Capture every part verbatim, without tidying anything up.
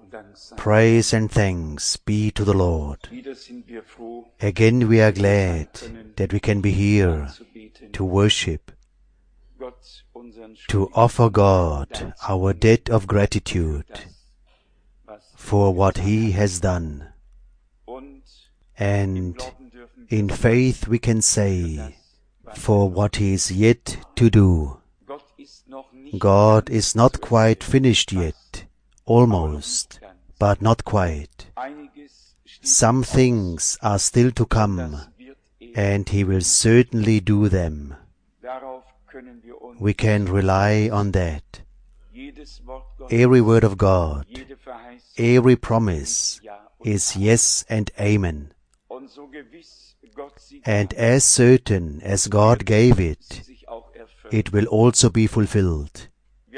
Praise and thanks be to the Lord. Again we are glad that we can be here to worship, to offer God our debt of gratitude for what He has done. And in faith we can say, for what He is yet to do. God is not quite finished yet, almost, but not quite. Some things are still to come, and He will certainly do them. We can rely on that. Every word of God, every promise is yes and amen. And as certain as God gave it, it will also be fulfilled.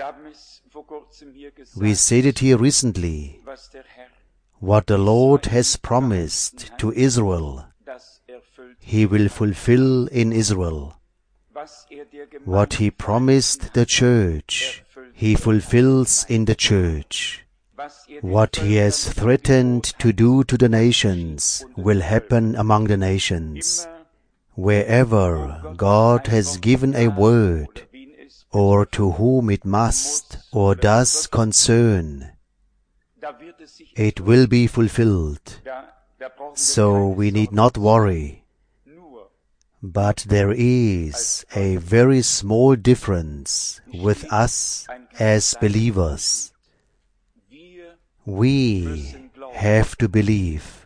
We said it here recently. What the Lord has promised to Israel, He will fulfill in Israel. What He promised the church, He fulfills in the church. What He has threatened to do to the nations will happen among the nations. Wherever God has given a word, or to whom it must or does concern, it will be fulfilled. So we need not worry. But there is a very small difference with us as believers. We have to believe.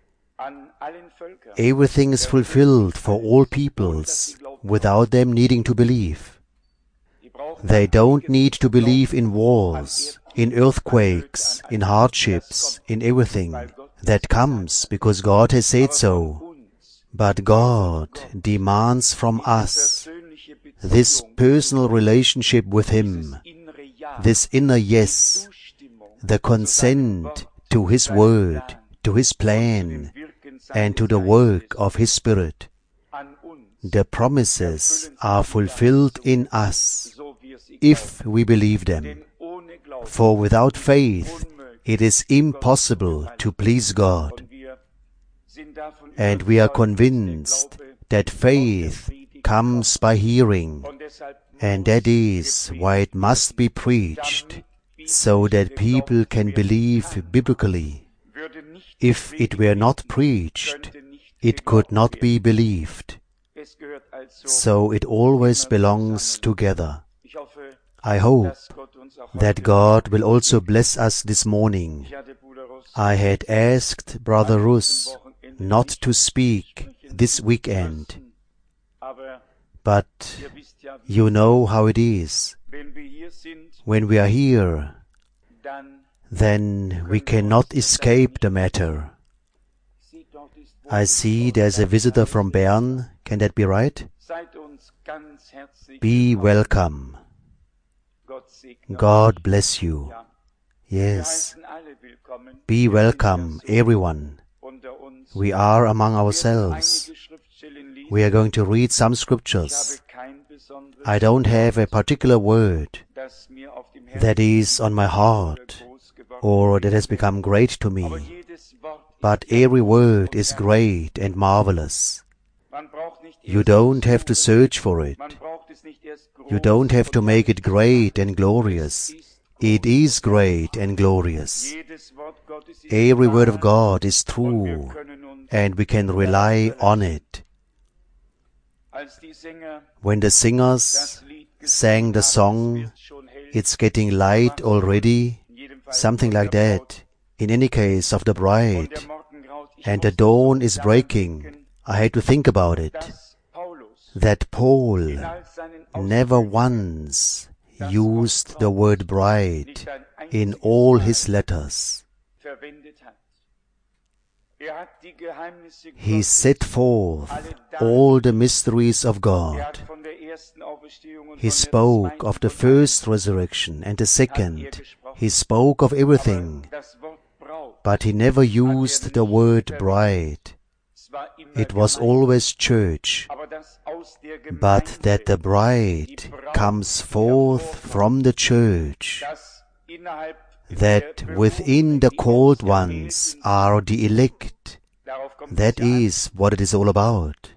Everything is fulfilled for all peoples without them needing to believe. They don't need to believe in wars, in earthquakes, in hardships, in everything. That comes because God has said so. But God demands from us this personal relationship with Him, this inner yes, the consent to His word, to His plan, and to the work of His Spirit. The promises are fulfilled in us if we believe them. For without faith it is impossible to please God. And we are convinced that faith comes by hearing, and that is why it must be preached, so that people can believe biblically. If it were not preached, it could not be believed. So it always belongs together. I hope that God will also bless us this morning. I had asked Brother Rus not to speak this weekend, but you know how it is. When we are here, then we cannot escape the matter. I see there's a visitor from Bern. Can that be right? Be welcome. God bless you. Yes. Be welcome, everyone. We are among ourselves. We are going to read some scriptures. I don't have a particular word that is on my heart or that has become great to me, but every word is great and marvelous. You don't have to search for it. You don't have to make it great and glorious. It is great and glorious. Every word of God is true, and we can rely on it. When the singers sang the song, "It's getting light already," something like that, in any case of the bride, and the dawn is breaking, I had to think about it, that Paul never once used the word bride in all his letters. He set forth all the mysteries of God. He spoke of the first resurrection and the second. He spoke of everything, but he never used the word bride. It was always church, but that the bride comes forth from the church, that within the called ones are the elect. That is what it is all about.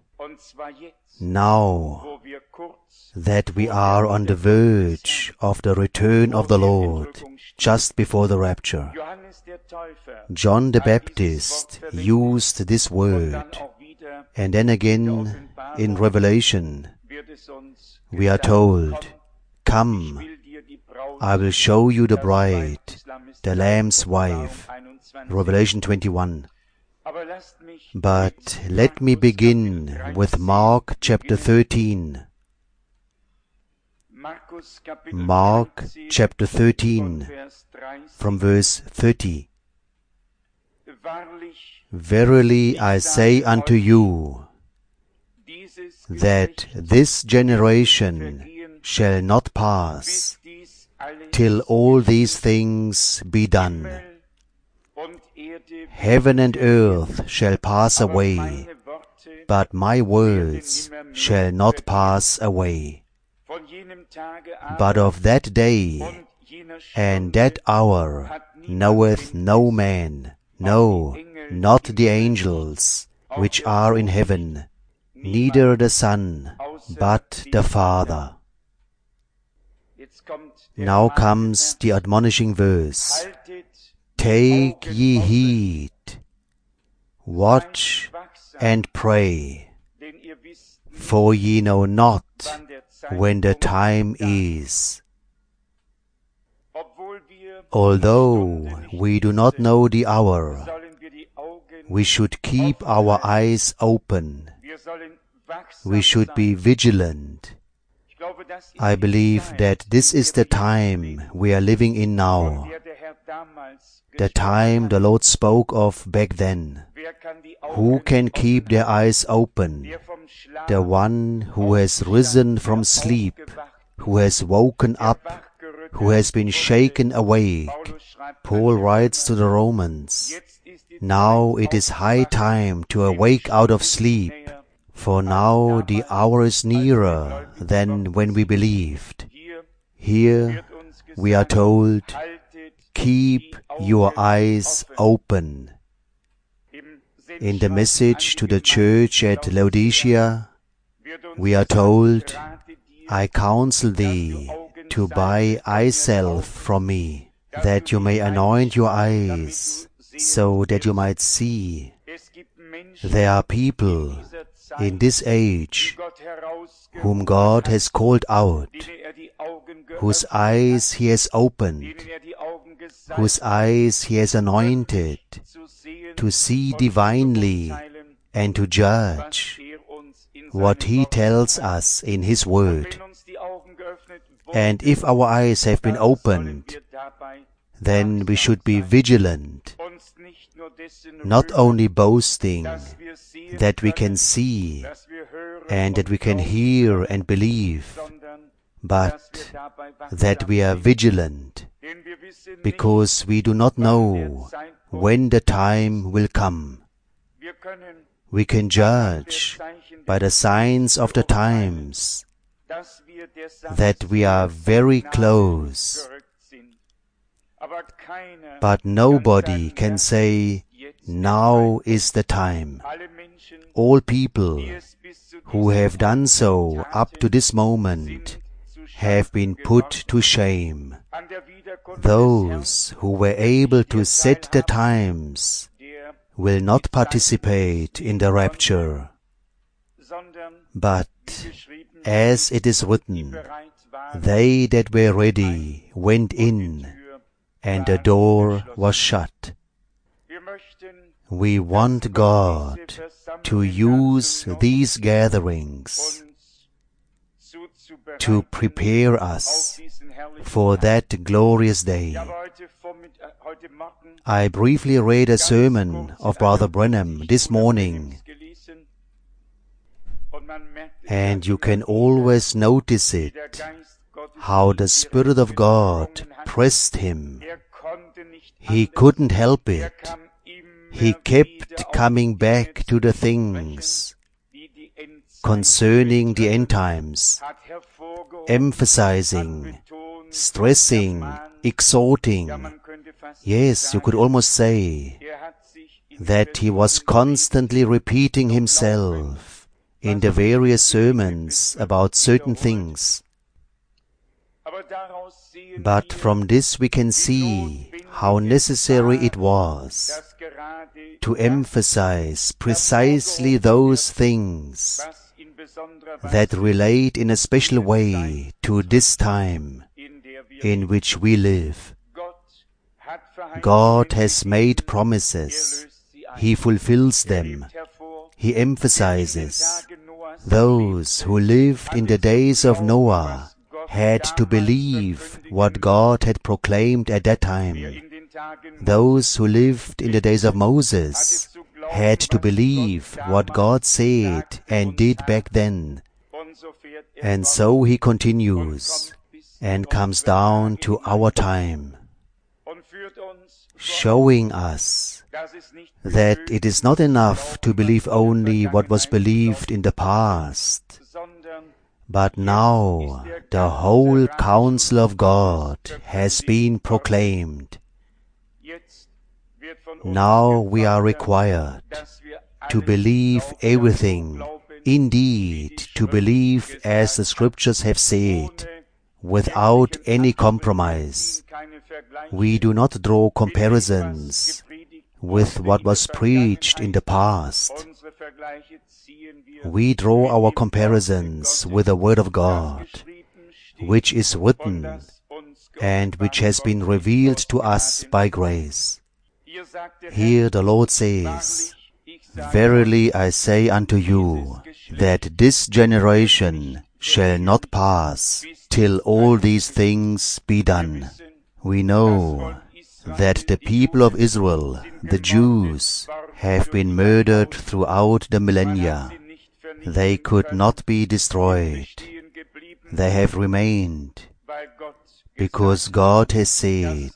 Now that we are on the verge of the return of the Lord, just before the rapture, John the Baptist used this word, and then again in Revelation we are told, "Come, I will show you the bride, the Lamb's wife." Revelation twenty-one. But let me begin with Mark chapter thirteen. Mark chapter thirteen, from verse thirty. Verily I say unto you, that this generation shall not pass till all these things be done. Heaven and earth shall pass away, but my words shall not pass away. But of that day and that hour knoweth no man, no, not the angels which are in heaven, neither the Son, but the Father. Now comes the admonishing verse. Take ye heed, watch and pray, for ye know not when the time is. Although we do not know the hour, we should keep our eyes open. We should be vigilant. I believe that this is the time we are living in now, the time the Lord spoke of back then. Who can keep their eyes open? The one who has risen from sleep, who has woken up, who has been shaken awake. Paul writes to the Romans, "Now it is high time to awake out of sleep, for now the hour is nearer than when we believed." Here we are told, keep your eyes open. In the message to the church at Laodicea, we are told, "I counsel thee to buy eye salve from me, that you may anoint your eyes, so that you might see." There are people in this age whom God has called out, whose eyes He has opened, whose eyes He has anointed, to see divinely and to judge what He tells us in His Word. And if our eyes have been opened, then we should be vigilant, not only boasting that we can see and that we can hear and believe, but that we are vigilant, because we do not know when the time will come. We can judge by the signs of the times that we are very close, but nobody can say, "Now is the time." All people who have done so up to this moment have been put to shame. Those who were able to set the times will not participate in the rapture. But, as it is written, they that were ready went in, and the door was shut. We want God to use these gatherings to prepare us for that glorious day. I briefly read a sermon of Brother Branham this morning, and you can always notice it, how the Spirit of God pressed him. He couldn't help it. He kept coming back to the things concerning the end times, emphasizing, stressing, exhorting. Yes, you could almost say that he was constantly repeating himself in the various sermons about certain things. But from this we can see how necessary it was to emphasize precisely those things that relate in a special way to this time in which we live. God has made promises. He fulfills them. He emphasizes. Those who lived in the days of Noah had to believe what God had proclaimed at that time. Those who lived in the days of Moses had to believe what God said and did back then. And so he continues and comes down to our time, showing us that it is not enough to believe only what was believed in the past, but now the whole counsel of God has been proclaimed. Now we are required to believe everything, indeed to believe as the Scriptures have said, without any compromise. We do not draw comparisons with what was preached in the past. We draw our comparisons with the Word of God, which is written and which has been revealed to us by grace. Here the Lord says, "Verily I say unto you, that this generation shall not pass till all these things be done." We know that the people of Israel, the Jews, have been murdered throughout the millennia. They could not be destroyed. They have remained because God has said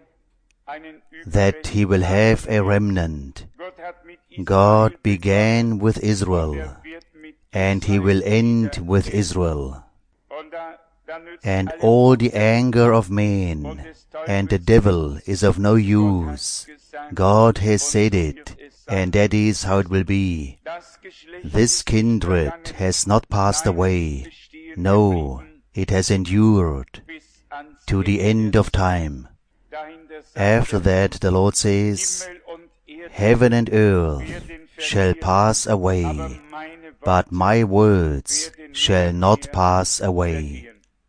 that He will have a remnant. God began with Israel, and He will end with Israel. And all the anger of men and the devil is of no use. God has said it, and that is how it will be. This kindred has not passed away. No, it has endured to the end of time. After that the Lord says, "Heaven and earth shall pass away, but my words shall not pass away."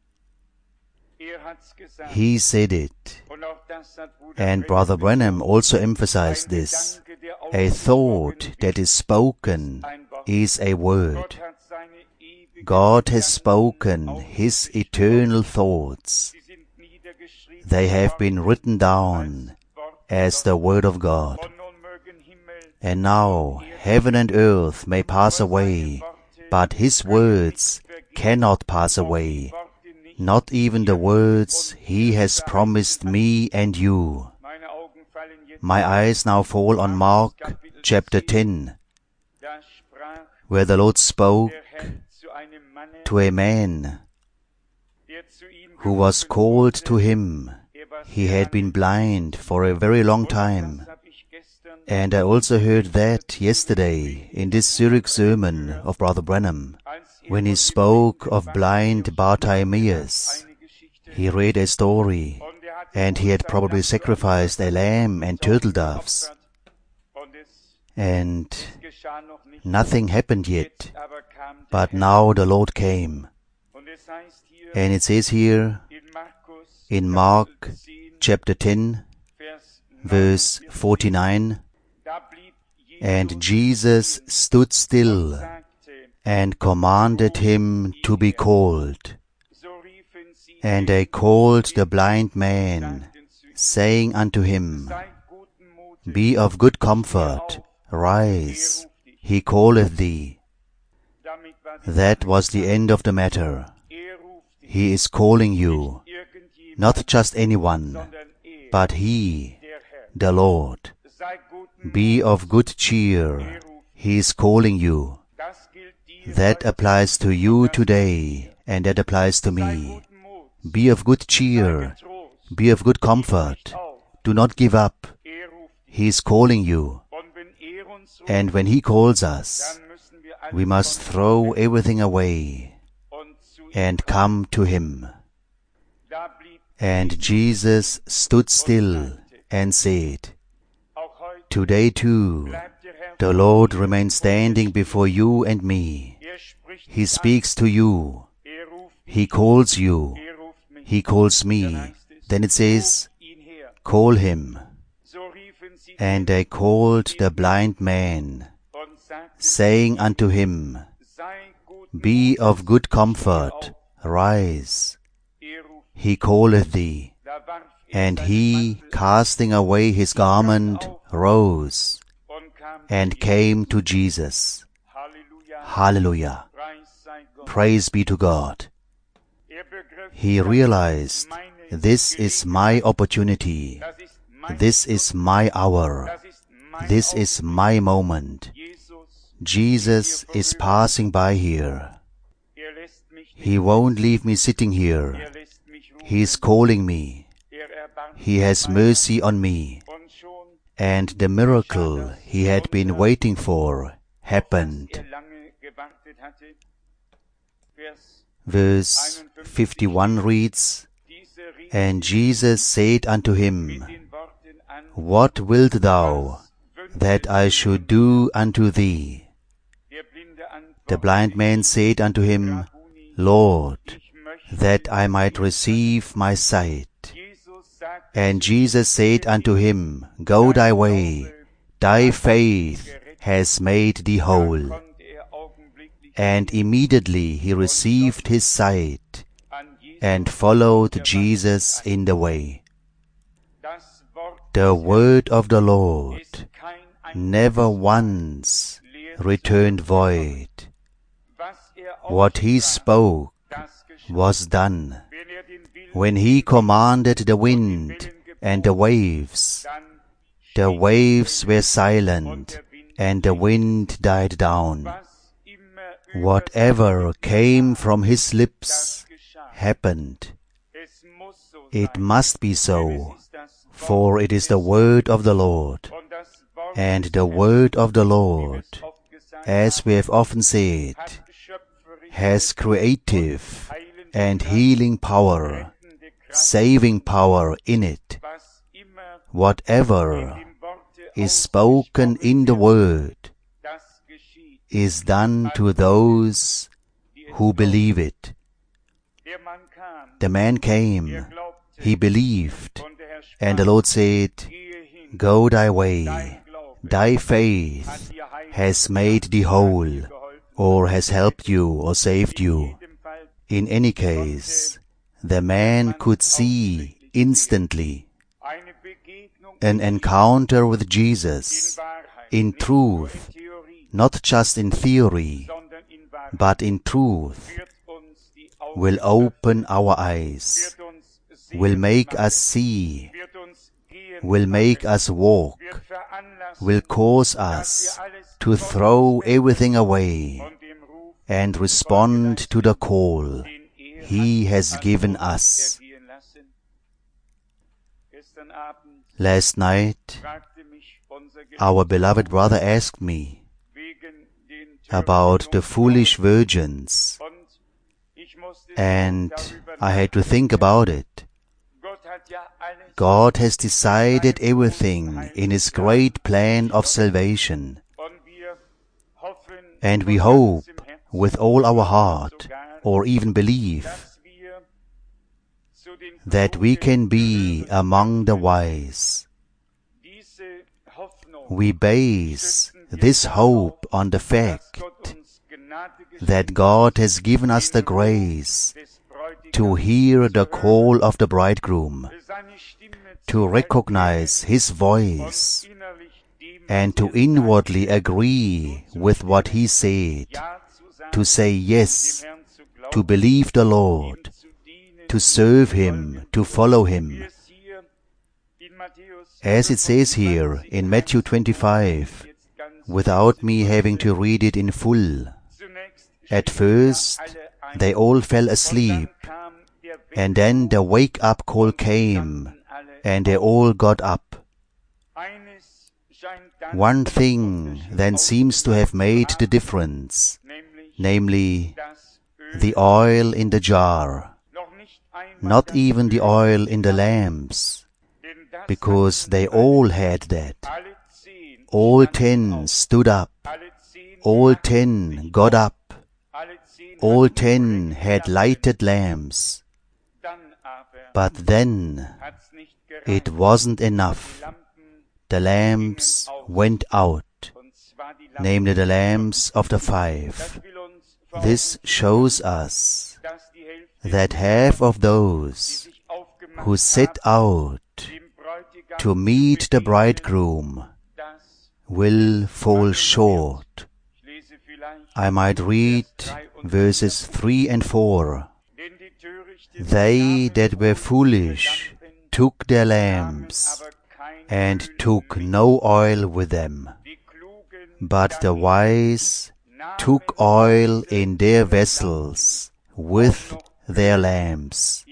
He said it, and Brother Branham also emphasized this. A thought that is spoken is a word. God has spoken His eternal thoughts. They have been written down as the Word of God. And now heaven and earth may pass away, but His words cannot pass away. Not even the words He has promised me and you. My eyes now fall on Mark chapter ten, where the Lord spoke to a man who was called to Him. He had been blind for a very long time. And I also heard that yesterday in this Zurich sermon of Brother Branham, when he spoke of blind Bartimaeus. He read a story, and he had probably sacrificed a lamb and turtle doves. And nothing happened yet, but now the Lord came. And it says here in Mark chapter ten, verse forty-nine, "And Jesus stood still and commanded him to be called. And they called the blind man, saying unto him, Be of good comfort, rise, he calleth thee." That was the end of the matter. He is calling you, not just anyone, but He, the Lord. Be of good cheer, He is calling you. That applies to you today, and that applies to me. Be of good cheer, be of good comfort, Do not give up. He is calling you. And when He calls us, we must throw everything away and come to Him. And Jesus stood still and said, today too, the Lord remains standing before you and me. He speaks to you. He calls you. He calls me. Then it says, call Him. And they called the blind man, saying unto him, be of good comfort, rise. He calleth thee. And he, casting away his garment, rose, and came to Jesus. Hallelujah. Praise be to God. He realized, this is my opportunity. This is my hour. This is my moment. Jesus is passing by here. He won't leave me sitting here. He is calling me. He has mercy on me. And the miracle he had been waiting for happened. Verse fifty-one reads, and Jesus said unto him, what wilt thou that I should do unto thee? The blind man said unto him, Lord, that I might receive my sight. And Jesus said unto him, go thy way, thy faith has made thee whole. And immediately he received his sight, and followed Jesus in the way. The word of the Lord never once returned void. What He spoke was done. When He commanded the wind and the waves, the waves were silent and the wind died down. Whatever came from His lips happened. It must be so, for it is the word of the Lord. And the word of the Lord, as we have often said, has creative and healing power, saving power in it. Whatever is spoken in the word is done to those who believe it. The man came, he believed, and the Lord said, go thy way, thy faith has made thee whole, or has helped you or saved you. In any case, the man could see instantly an encounter with Jesus in truth, not just in theory, but in truth, will open our eyes, will make us see, will make us walk, will cause us to throw everything away and respond to the call He has given us. Last night, our beloved brother asked me about the foolish virgins, and I had to think about it. God has decided everything in His great plan of salvation, and we hope with all our heart, or even believe, that we can be among the wise. We base this hope on the fact that God has given us the grace to hear the call of the bridegroom, to recognize His voice, and to inwardly agree with what He said, to say yes, to believe the Lord, to serve Him, to follow Him. As it says here in Matthew twenty-five, without me having to read it in full, at first they all fell asleep, and then the wake-up call came, and they all got up. One thing then seems to have made the difference, namely the oil in the jar, not even the oil in the lamps, because they all had that. All ten stood up, all ten got up, all ten had lighted lamps. But then it wasn't enough. The lamps went out, namely the lamps of the five. This shows us that half of those who set out to meet the bridegroom will fall short. I might read verses three and four. They that were foolish took their lamps, and took no oil with them. But the wise took oil in their vessels with their lamps.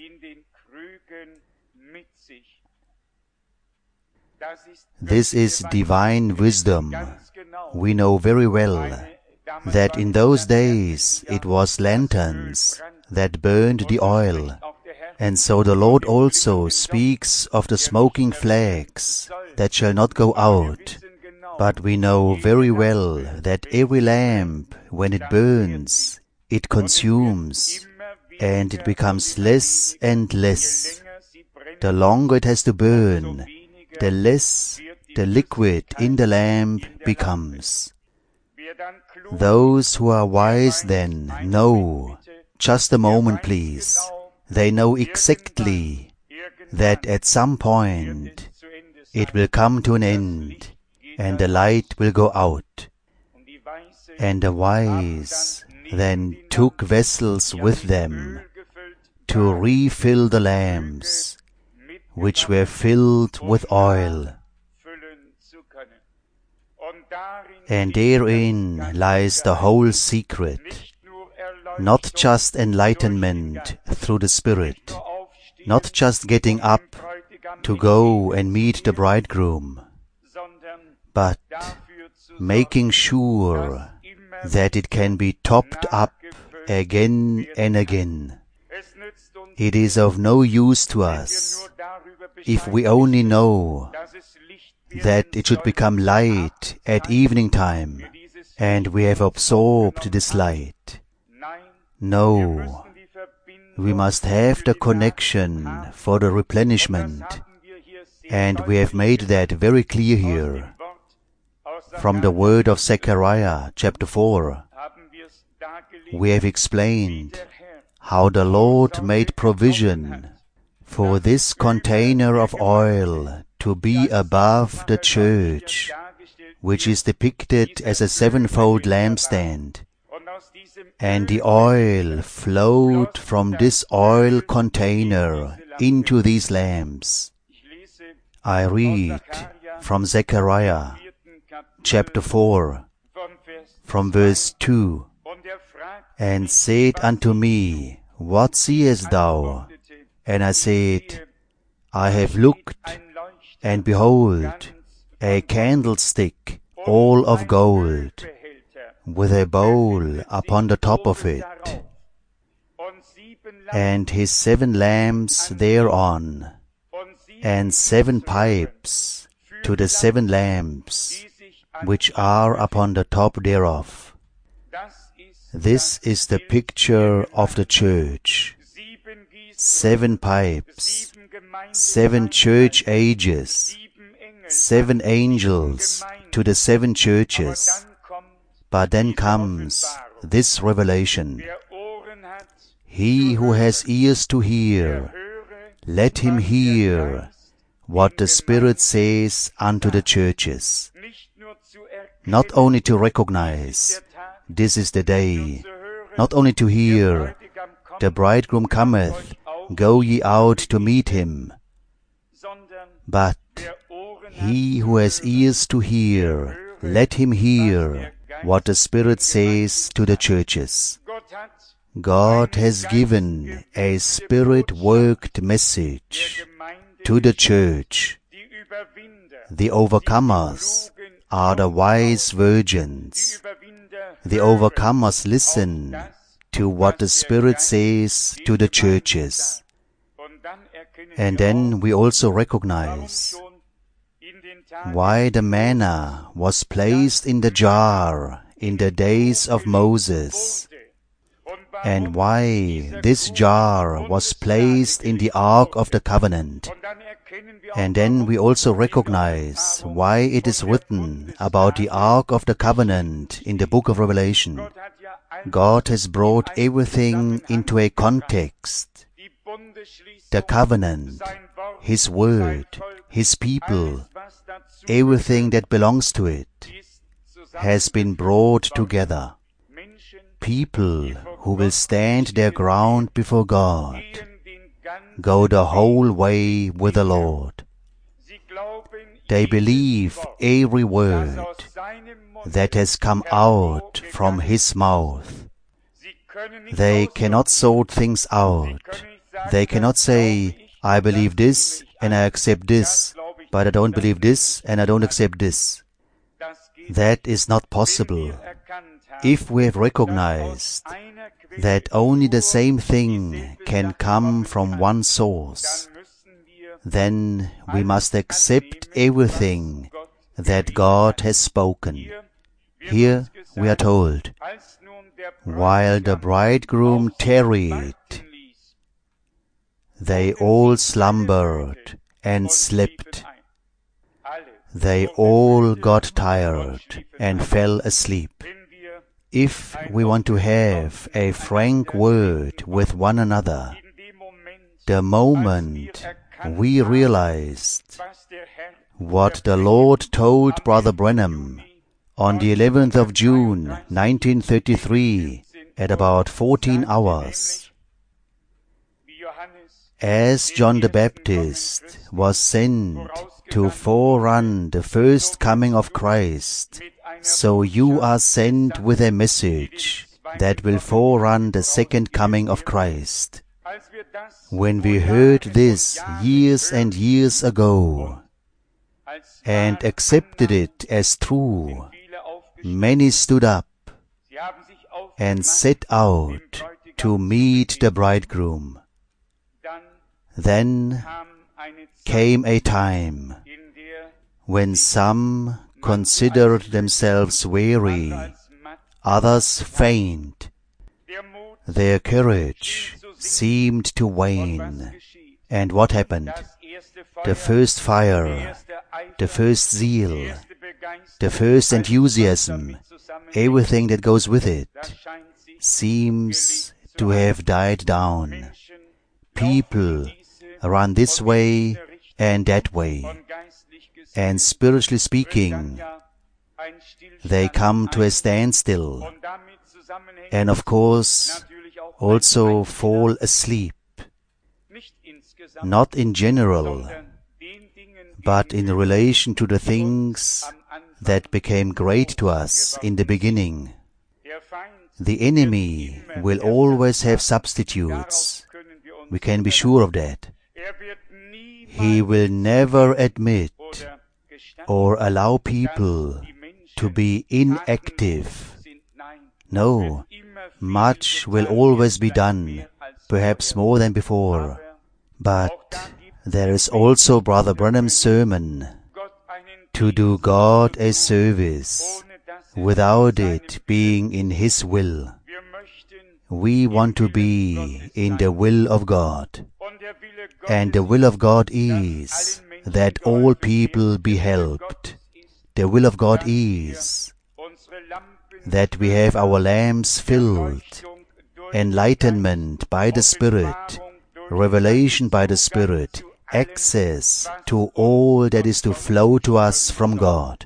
This is divine wisdom. We know very well that in those days it was lanterns that burned the oil. And so the Lord also speaks of the smoking flags that shall not go out. But we know very well that every lamp, when it burns, it consumes, and it becomes less and less. The longer it has to burn, the less the liquid in the lamp becomes. Those who are wise then know, just a moment please, they know exactly that at some point it will come to an end and the light will go out. And the wise then took vessels with them to refill the lamps, which were filled with oil. And therein lies the whole secret. Not just enlightenment through the Spirit, not just getting up to go and meet the bridegroom, but making sure that it can be topped up again and again. It is of no use to us if we only know that it should become light at evening time, and we have absorbed this light. No, we must have the connection for the replenishment, and we have made that very clear here. From the word of Zechariah, chapter four, we have explained how the Lord made provision for this container of oil to be above the church, which is depicted as a sevenfold lampstand. And the oil flowed from this oil container into these lamps. I read from Zechariah, chapter four, from verse two, and said unto me, What seest thou? And I said, I have looked, and behold, a candlestick all of gold, with a bowl upon the top of it, and his seven lamps thereon, and seven pipes to the seven lamps which are upon the top thereof. This is the picture of the church. Seven pipes, seven church ages, seven angels to the seven churches. But then comes this revelation. He who has ears to hear, let him hear what the Spirit says unto the churches. Not only to recognize, this is the day, not only to hear, the bridegroom cometh, go ye out to meet him, but he who has ears to hear, let him hear what the Spirit says to the churches. God has given a Spirit-worked message to the church. The overcomers are the wise virgins. The overcomers listen to what the Spirit says to the churches. And then we also recognize why the manna was placed in the jar in the days of Moses, and why this jar was placed in the Ark of the Covenant. And then we also recognize why it is written about the Ark of the Covenant in the book of Revelation. God has brought everything into a context. The covenant, His word, His people, everything that belongs to it has been brought together. People who will stand their ground before God go the whole way with the Lord. They believe every word that has come out from His mouth. They cannot sort things out. They cannot say, I believe this and I accept this, but I don't believe this and I don't accept this. That is not possible. If we have recognized that only the same thing can come from one source, then we must accept everything that God has spoken. Here we are told, while the bridegroom tarried, they all slumbered and slept. They all got tired and fell asleep. If we want to have a frank word with one another, the moment we realized what the Lord told Brother Branham on the eleventh of June nineteen thirty-three at about fourteen hours, as John the Baptist was sent to forerun the first coming of Christ, so you are sent with a message that will forerun the second coming of Christ. When we heard this years and years ago and accepted it as true, many stood up and set out to meet the bridegroom. Then came a time when some considered themselves weary, others faint. Their courage seemed to wane. And what happened? The first fire, the first zeal, the first enthusiasm, everything that goes with it, seems to have died down. People run this way and that way, and spiritually speaking, they come to a standstill, and of course also fall asleep, not in general, but in relation to the things that became great to us in the beginning. The enemy will always have substitutes. We can be sure of that. He will never admit or allow people to be inactive. No, much will always be done, perhaps more than before. But there is also Brother Branham's sermon, to do God a service, without it being in His will. We want to be in the will of God. And the will of God is that all people be helped. The will of God is that we have our lamps filled, enlightenment by the Spirit, revelation by the Spirit, access to all that is to flow to us from God.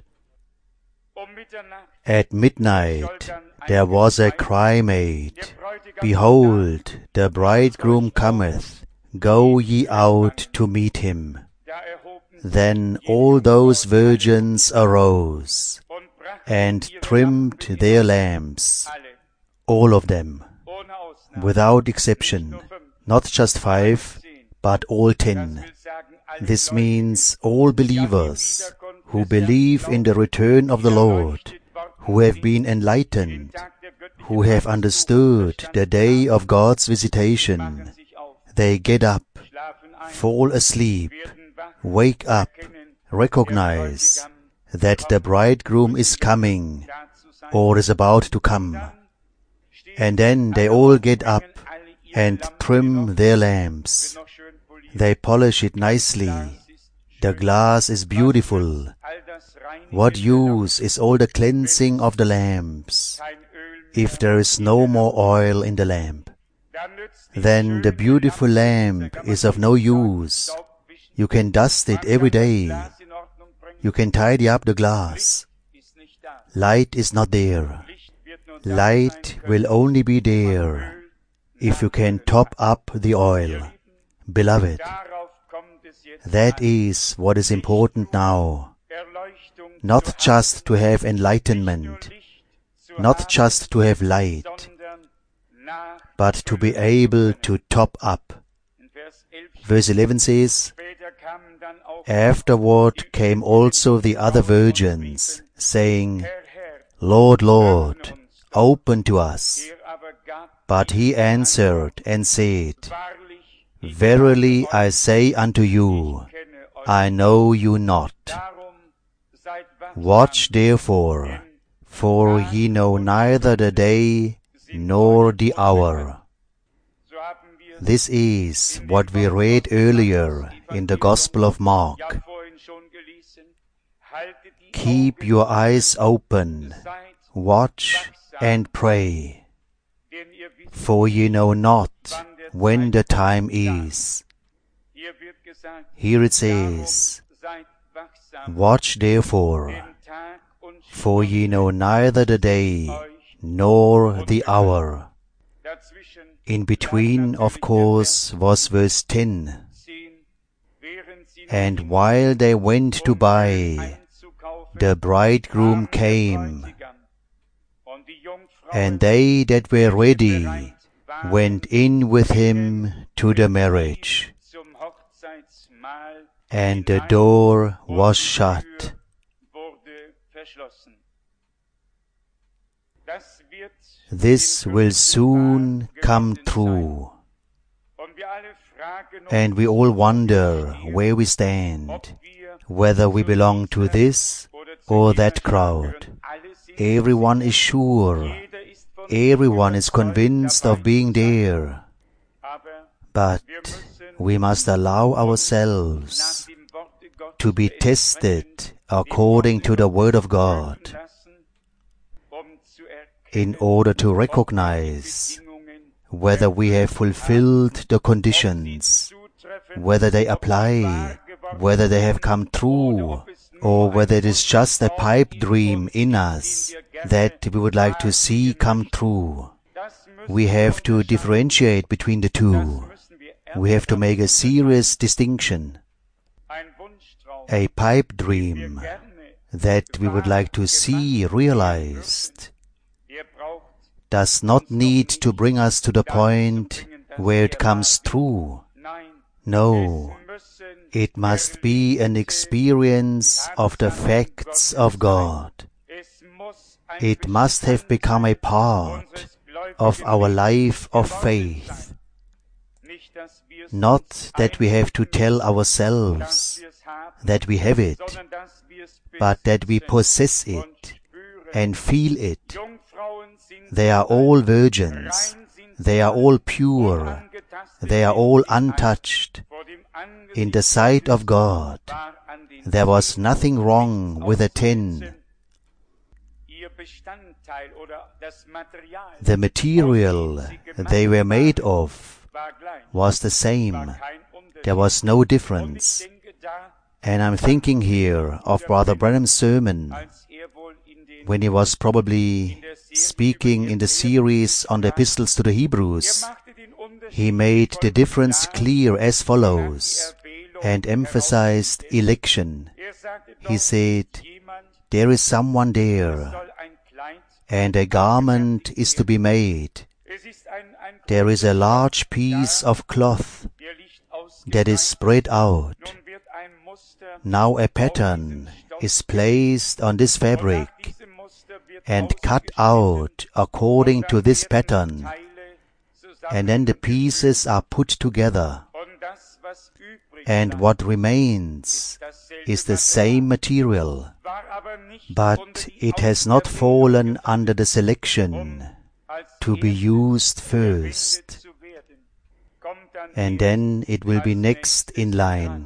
At midnight there was a cry made, Behold, the bridegroom cometh, go ye out to meet him. Then all those virgins arose and trimmed their lamps, all of them, without exception, not just five, but all ten. This means all believers who believe in the return of the Lord, who have been enlightened, who have understood the day of God's visitation. They get up, fall asleep, wake up, recognize that the bridegroom is coming or is about to come. And then they all get up and trim their lamps. They polish it nicely. The glass is beautiful. What use is all the cleansing of the lamps if there is no more oil in the lamp? Then the beautiful lamp is of no use. You can dust it every day. You can tidy up the glass. Light is not there. Light will only be there if you can top up the oil. Beloved, that is what is important now. Not just to have enlightenment, not just to have light, but to be able to top up. Verse eleven says, "Afterward came also the other virgins, saying, Lord, Lord, open to us. But he answered and said, Verily I say unto you, I know you not. Watch therefore, for ye know neither the day nor the hour." This is what we read earlier in the Gospel of Mark. Keep your eyes open, watch and pray, for ye know not when the time is. Here it says, "Watch therefore, for ye know neither the day nor the hour." In between, of course, was verse ten. "And while they went to buy, the bridegroom came, and they that were ready went in with him to the marriage, and the door was shut." This will soon come true. And we all wonder where we stand, whether we belong to this or that crowd. Everyone is sure, everyone is convinced of being there. But we must allow ourselves to be tested according to the Word of God, in order to recognize whether we have fulfilled the conditions, whether they apply, whether they have come true, or whether it is just a pipe dream in us that we would like to see come true. We have to differentiate between the two. We have to make a serious distinction. A pipe dream that we would like to see realized does not need to bring us to the point where it comes true. No, it must be an experience of the facts of God. It must have become a part of our life of faith. Not that we have to tell ourselves that we have it, but that we possess it and feel it. They are all virgins. They are all pure. They are all untouched. In the sight of God, there was nothing wrong with the ten. The material they were made of was the same. There was no difference. And I'm thinking here of Brother Branham's sermon, when he was probably speaking in the series on the epistles to the Hebrews. He made the difference clear as follows, and emphasized election. He said, there is someone there, and a garment is to be made. There is a large piece of cloth that is spread out, Now a pattern is placed on this fabric and cut out according to this pattern, and then the pieces are put together, and what remains is the same material, but it has not fallen under the selection to be used first, and then it will be next in line.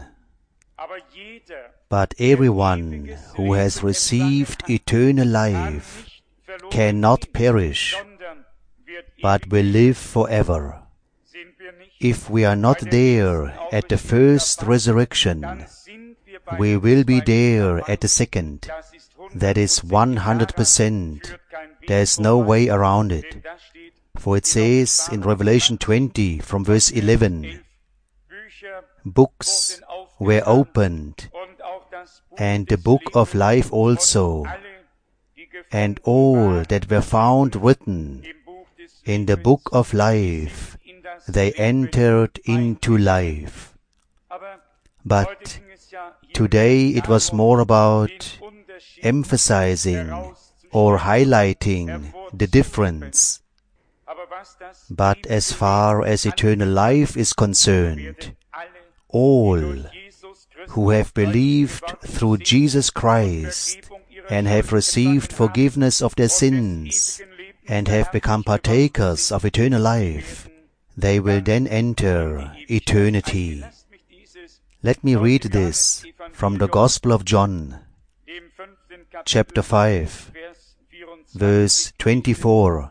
But everyone who has received eternal life cannot perish, but will live forever. If we are not there at the first resurrection, we will be there at the second. That is one hundred percent. There is no way around it. For it says in Revelation twenty from verse eleven, books were opened, and the book of life also, and all that were found written in the book of life, they entered into life. But today it was more about emphasizing or highlighting the difference. But as far as eternal life is concerned, all who have believed through Jesus Christ and have received forgiveness of their sins and have become partakers of eternal life, they will then enter eternity. Let me read this from the Gospel of John, chapter five, verse twenty-four.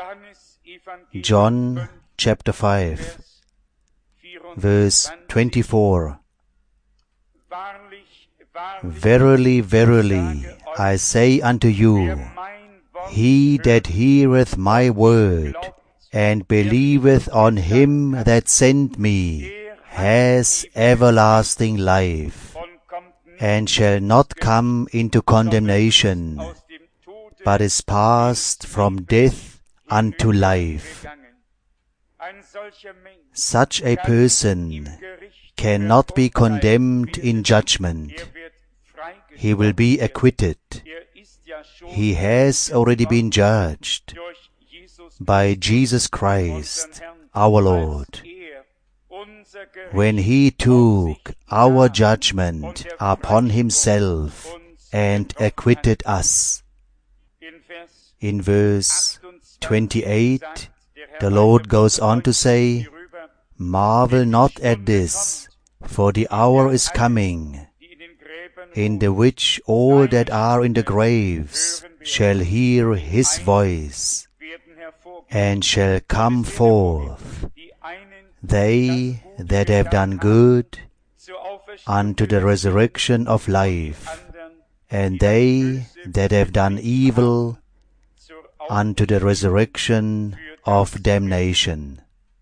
John chapter five, verse twenty-four. Verily, verily, I say unto you, he that heareth my word and believeth on him that sent me has everlasting life, and shall not come into condemnation, but is passed from death unto life. Such a person cannot be condemned in judgment. He will be acquitted. He has already been judged by Jesus Christ, our Lord, when He took our judgment upon Himself and acquitted us. In verse twenty-eight, the Lord goes on to say, marvel not at this, for the hour is coming, in the which all that are in the graves shall hear His voice, and shall come forth, they that have done good unto the resurrection of life, and they that have done evil unto the resurrection of damnation.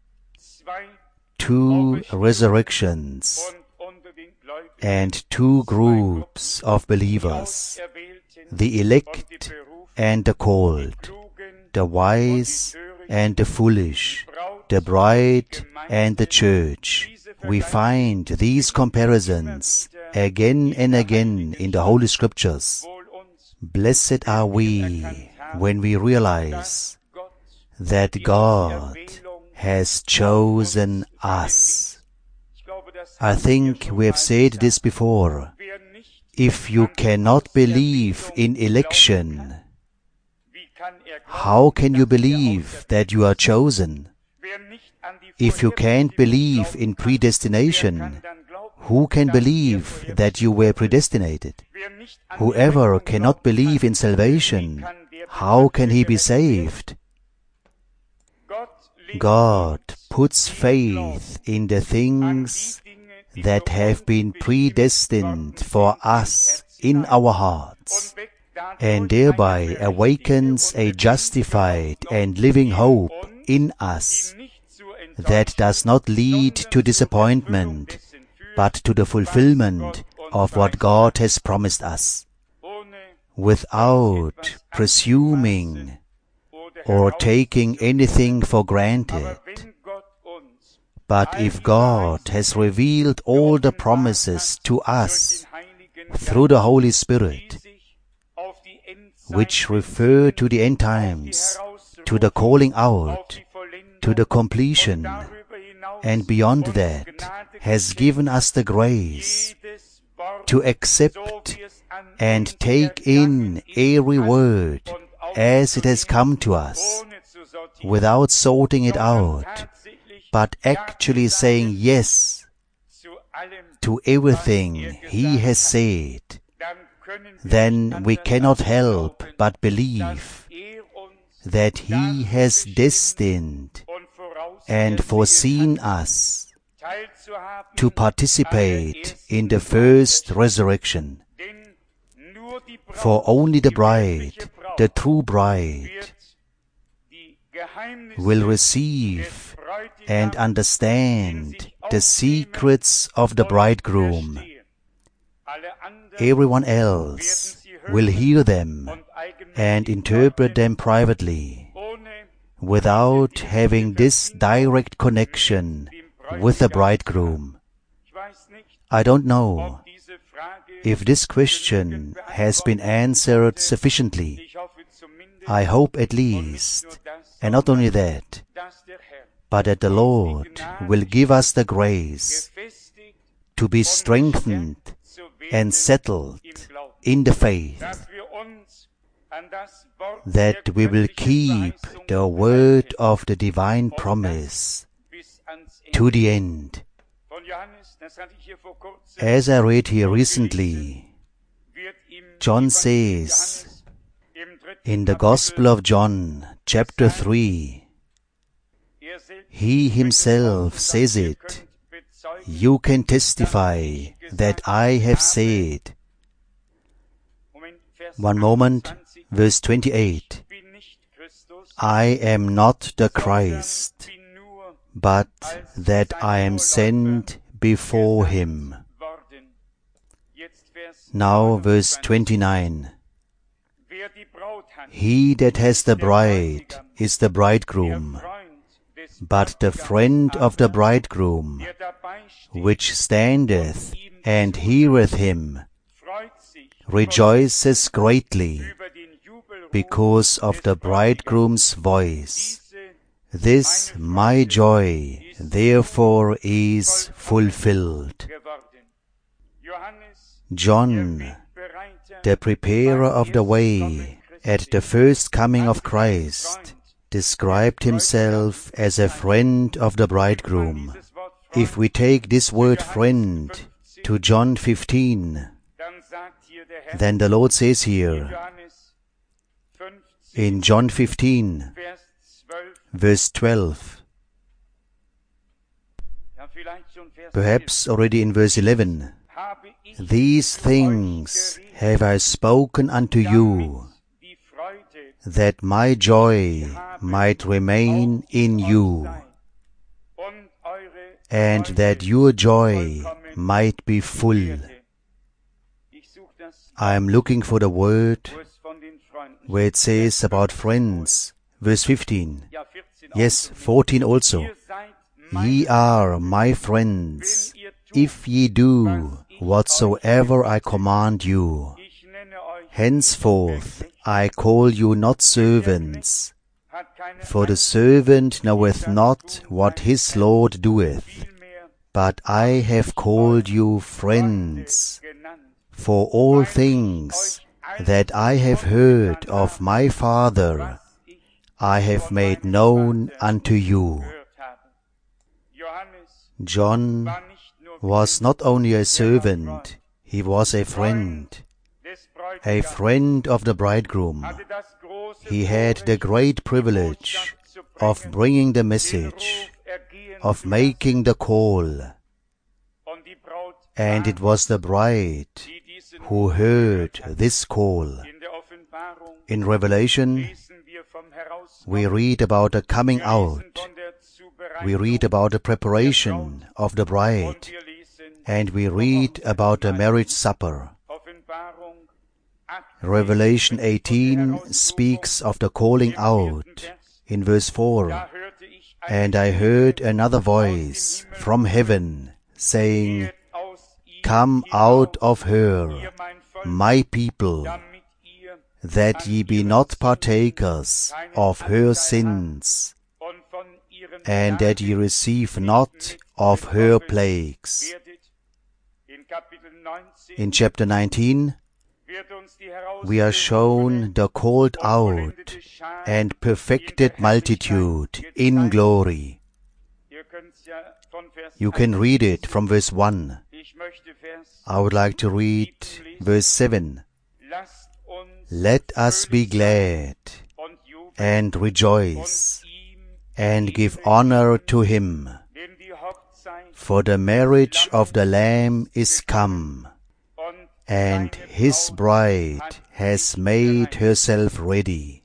Two resurrections and two groups of believers, the elect and the called, the wise and the foolish, the bride and the church. We find these comparisons again and again in the Holy Scriptures. Blessed are we when we realize that God has chosen us. I think we have said this before. If you cannot believe in election, how can you believe that you are chosen? If you can't believe in predestination, who can believe that you were predestinated? Whoever cannot believe in salvation, how can he be saved? God puts faith in the things that have been predestined for us in our hearts, and thereby awakens a justified and living hope in us that does not lead to disappointment, but to the fulfillment of what God has promised us, without presuming or taking anything for granted. But if God has revealed all the promises to us through the Holy Spirit, which refer to the end times, to the calling out, to the completion, and beyond that, has given us the grace to accept and take in every word as it has come to us, without sorting it out, but actually saying yes to everything He has said, then we cannot help but believe that He has destined and foreseen us to participate in the first resurrection. For only the bride, the true bride, will receive and understand the secrets of the bridegroom. Everyone else will hear them and interpret them privately, without having this direct connection with the bridegroom. I don't know if this question has been answered sufficiently. I hope at least, and not only that, but that the Lord will give us the grace to be strengthened and settled in the faith, that we will keep the word of the divine promise to the end. As I read here recently, John says in the Gospel of John, chapter three, He Himself says it, you can testify that I have said. One moment, verse twenty-eight, I am not the Christ, but that I am sent before Him. Now verse twenty-nine, He that has the bride is the bridegroom, but the friend of the bridegroom, which standeth and heareth him, rejoices greatly because of the bridegroom's voice. This my joy therefore is fulfilled. John, the preparer of the way at the first coming of Christ, described himself as a friend of the bridegroom. If we take this word friend to John fifteen, then the Lord says here, in John fifteen, verse twelve, perhaps already in verse eleven, these things have I spoken unto you, that my joy might remain in you, and that your joy might be full. I am looking for the word where it says about friends, verse fifteen. Yes, fourteen also. Ye are my friends, if ye do whatsoever I command you. Henceforth I call you not servants, for the servant knoweth not what his Lord doeth, but I have called you friends. For all things that I have heard of my Father, I have made known unto you. John was not only a servant, he was a friend, a friend of the bridegroom. He had the great privilege of bringing the message, of making the call, and it was the bride who heard this call. In Revelation, we read about the coming out, we read about the preparation of the bride, and we read about the marriage supper. Revelation eighteen speaks of the calling out in verse four, and I heard another voice from heaven saying, come out of her, my people, that ye be not partakers of her sins, and that ye receive not of her plagues. In chapter nineteen, we are shown the called out and perfected multitude in glory. You can read it from verse one. I would like to read verse seven. Let us be glad and rejoice and give honor to him, for the marriage of the Lamb is come, and his bride has made herself ready.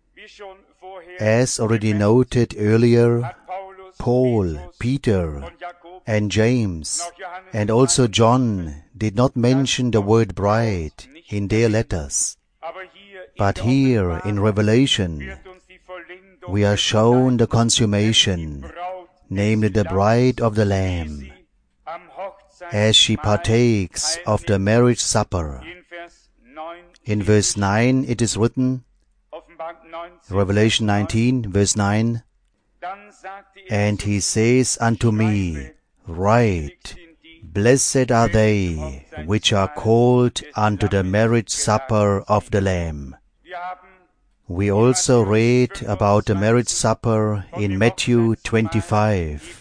As already noted earlier, Paul, Peter, and James, and also John did not mention the word bride in their letters. But here in Revelation, we are shown the consummation, namely the bride of the Lamb, as she partakes of the marriage supper. In verse nine it is written, Revelation nineteen, verse nine, and he says unto me, Write, Blessed are they which are called unto the marriage supper of the Lamb. We also read about the marriage supper in Matthew twenty-five.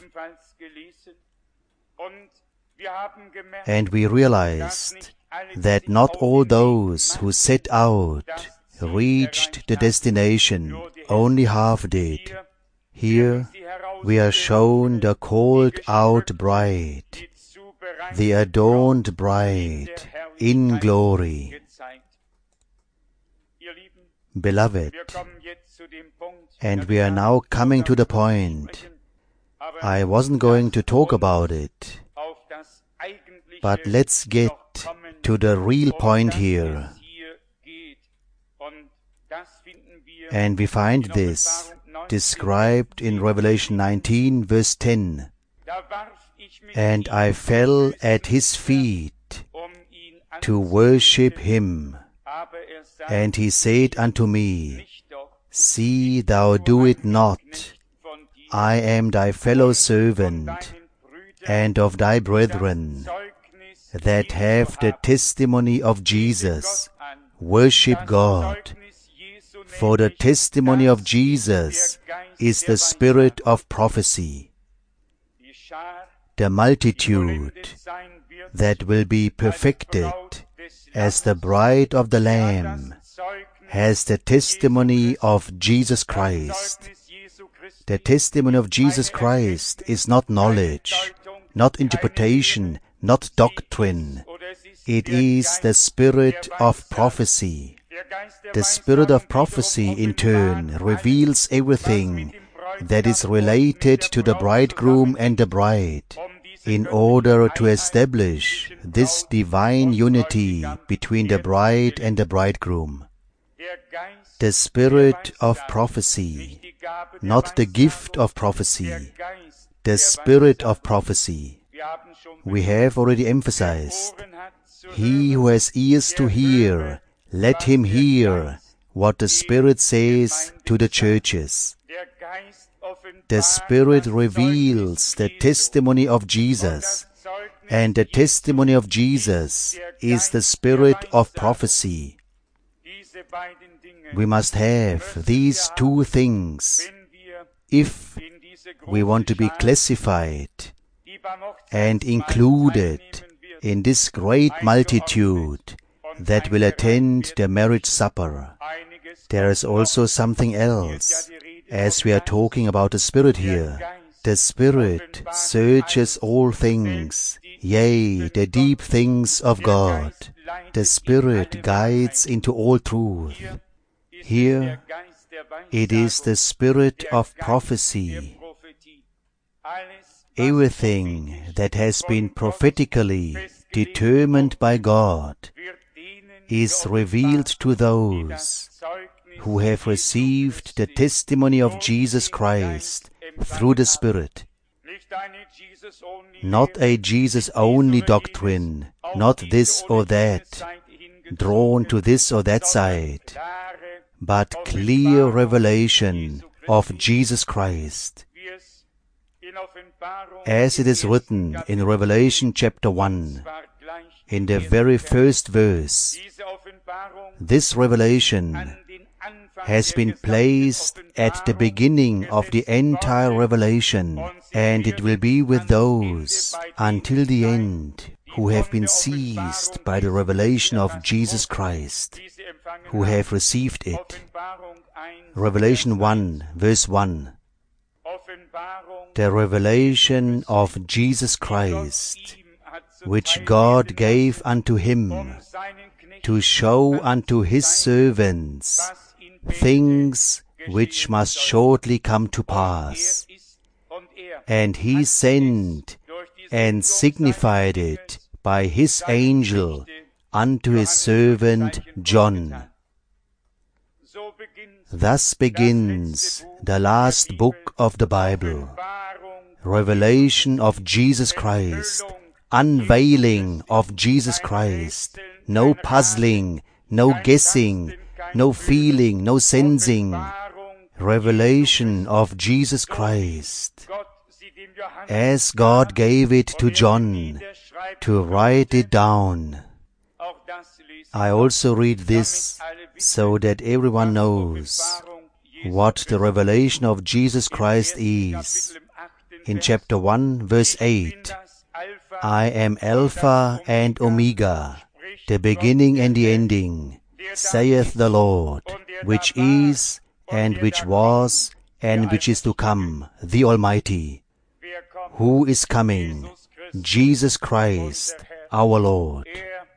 And we realized that not all those who set out reached the destination, only half did. Here we are shown the called out bride, the adorned bride in glory. Beloved, and we are now coming to the point. I wasn't going to talk about it, but let's get to the real point here. And we find this described in Revelation nineteen, verse ten. And I fell at his feet to worship him. And he said unto me, See thou do it not. I am thy fellow servant, and of thy brethren, that have the testimony of Jesus. Worship God. For the testimony of Jesus is the spirit of prophecy. The multitude that will be perfected as the bride of the Lamb has the testimony of Jesus Christ. The testimony of Jesus Christ is not knowledge, not interpretation, not doctrine. It is the spirit of prophecy. The spirit of prophecy, in turn, reveals everything that is related to the bridegroom and the bride, in order to establish this divine unity between the bride and the bridegroom. The spirit of prophecy, not the gift of prophecy, the spirit of prophecy. We have already emphasized, he who has ears to hear, let him hear what the Spirit says to the churches. The Spirit reveals the testimony of Jesus, and the testimony of Jesus is the spirit of prophecy. We must have these two things if we want to be classified and included in this great multitude that will attend the marriage supper. There is also something else, as we are talking about the Spirit here. The Spirit searches all things, yea, the deep things of God. The Spirit guides into all truth. Here, it is the spirit of prophecy. Everything that has been prophetically determined by God is revealed to those who have received the testimony of Jesus Christ through the Spirit. not a Jesus-only doctrine, not this or that, drawn to this or that side, but clear revelation of Jesus Christ. As it is written in Revelation chapter one, in the very first verse, this revelation has been placed at the beginning of the entire revelation, and it will be with those until the end who have been seized by the revelation of Jesus Christ, who have received it. Revelation one, verse one. The revelation of Jesus Christ, which God gave unto him, to show unto his servants things which must shortly come to pass. And he sent and signified it by his angel unto his servant John. Thus begins the last book of the Bible, revelation of Jesus Christ, unveiling of Jesus Christ, no puzzling, no guessing, no feeling, no sensing, revelation of Jesus Christ, as God gave it to John to write it down. I also read this so that everyone knows what the revelation of Jesus Christ is. In chapter one, verse eight, I am Alpha and Omega, the beginning and the ending, saith the Lord, which is, and which was, and which is to come, the Almighty. Who is coming? Jesus Christ, our Lord.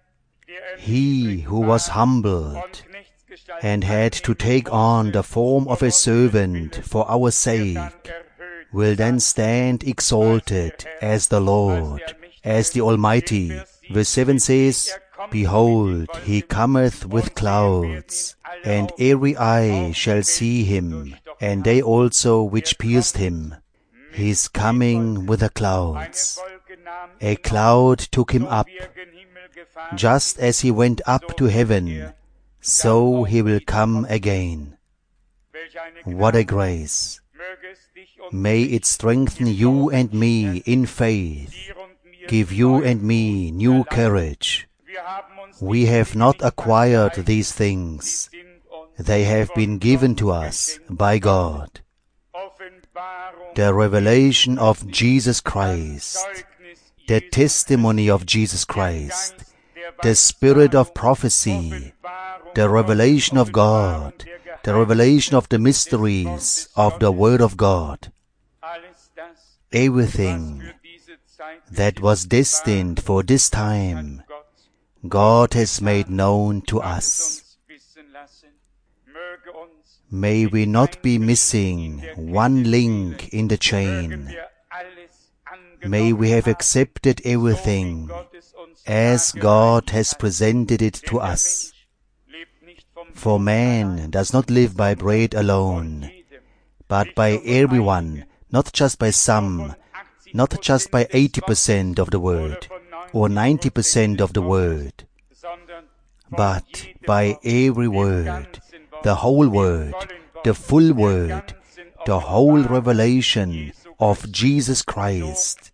He who was humbled and had to take on the form of a servant for our sake, will then stand exalted as the Lord, as the Almighty. Verse seven says, Behold, he cometh with clouds, and every eye shall see him, and they also which pierced him. He is coming with the clouds. A cloud took him up. Just as he went up to heaven, so he will come again. What a grace! May it strengthen you and me in faith, give you and me new courage. We have not acquired these things. They have been given to us by God. The revelation of Jesus Christ, the testimony of Jesus Christ, the spirit of prophecy, the revelation of God, the revelation of the mysteries of the Word of God. Everything that was destined for this time, God has made known to us. May we not be missing one link in the chain. May we have accepted everything as God has presented it to us. For man does not live by bread alone, but by everyone, not just by some, not just by eighty percent of the word, or ninety percent of the word, but by every word, the whole word, the full word, the whole revelation of Jesus Christ,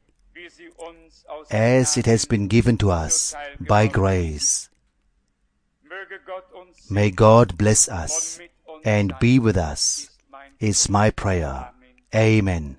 as it has been given to us by grace. May God bless us and be with us, is my prayer. Amen.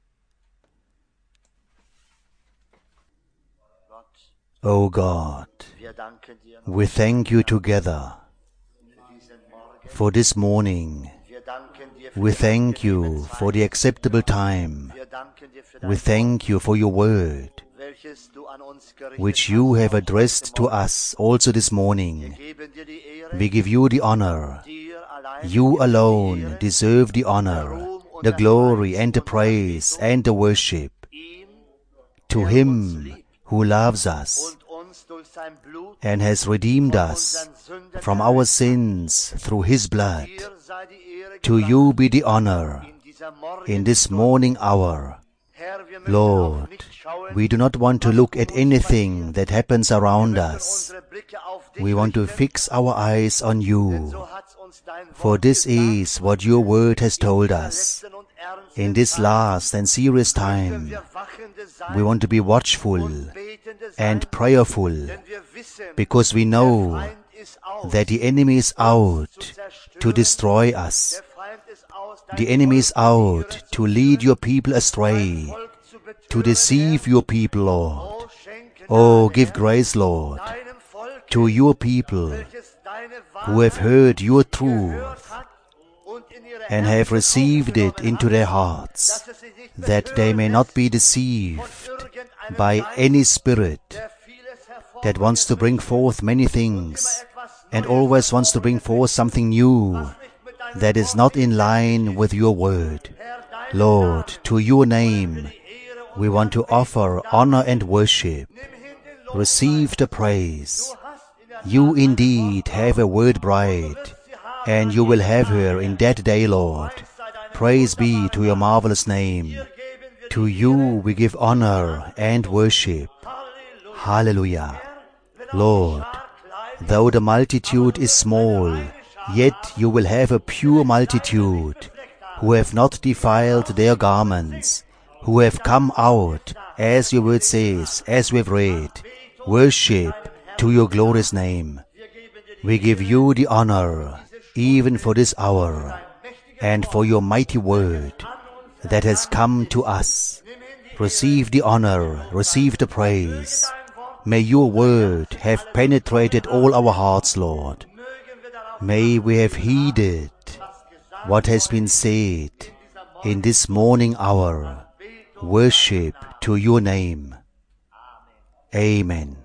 O God, we thank you together for this morning. We thank you for the acceptable time. We thank you for your word, which you have addressed to us also this morning. We give you the honor. You alone deserve the honor, the glory and the praise and the worship. To him who loves us and has redeemed us from our sins through his blood, to you be the honor in this morning hour. Lord, we do not want to look at anything that happens around us. We want to fix our eyes on you, for this is what your word has told us. In this last and serious time, we want to be watchful and prayerful, because we know that the enemy is out to destroy us. The enemy is out to lead your people astray, to deceive your people, Lord. Oh, give grace, Lord, to your people who have heard your truth and have received it into their hearts, that they may not be deceived by any spirit that wants to bring forth many things and always wants to bring forth something new that is not in line with your word. Lord, to your name we want to offer honor and worship. Receive the praise. You indeed have a word bride, and you will have her in that day, Lord. Praise be to your marvelous name. To you we give honor and worship. Hallelujah. Lord, though the multitude is small, yet you will have a pure multitude, who have not defiled their garments, who have come out, as your word says, as we've read, worship to your glorious name. We give you the honor, even for this hour, and for your mighty word that has come to us. Receive the honor, receive the praise. May your word have penetrated all our hearts, Lord. May we have heeded what has been said in this morning hour. Worship to your name. Amen.